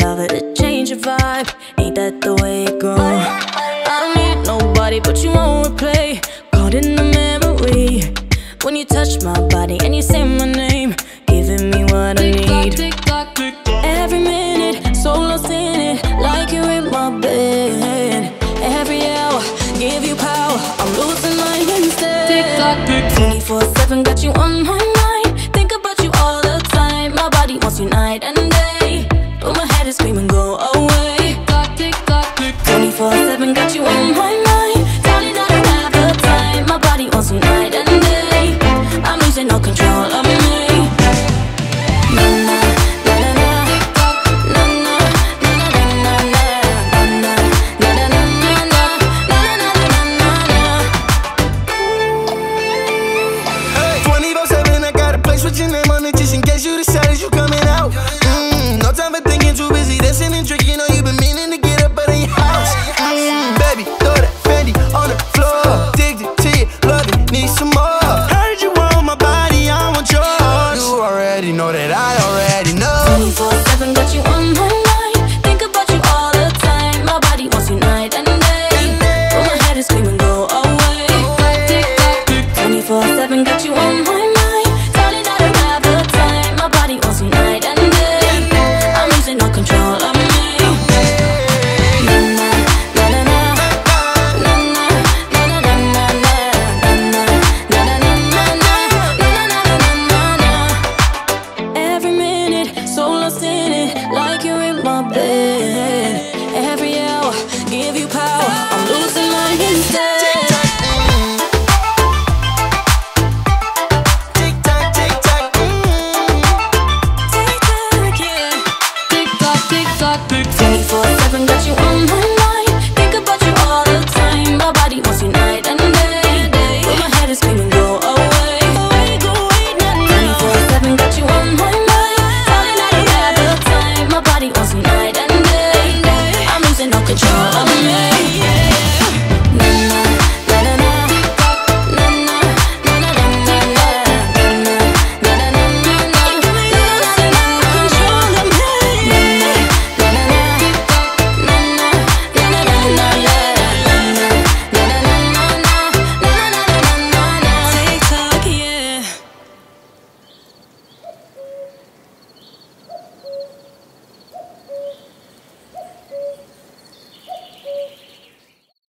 love it to change your vibe. Ain't that the way it goes? I don't need nobody but you on replay. Caught in the memory when you touch my body and you say my name, giving me what I need. Every minute, so lost in it, like you're in my bed. Every hour, give you power, I'm losing my instead. 24/7, got you on my mind, think about you all the time. My body wants you night and day, but my head is screaming, go away. 24/7, got you on my mind, darling, I don't have the time. My body wants you night and day, I'm losing all control of me. Put your name on it just in case you decided you coming out. No time for thinking, too busy dancing and drinking. Know you been meaning to get up out of your house. Baby, throw that Fendi on the floor. Addicted to you, love it, need some more. Heard you want my body, I want yours. You already know that I already know. 24/7, got you on my mind, think about you all the time. My body wants you night and day, but my head is screaming, go away. 24/7, got you on my mind. Like you're in my bed. Every hour, give you power, I'm losing my instead. Tick-tock, tick-tock, Tick-tock, yeah. Tick-tock, tick-tock, tick-tock. 24/7, got you on my mind, think about you all the time. My body wants you night and day, but my head is screaming, go away. 24/7, got you on my mind, darling, I don't have the time. My body wants you night and day.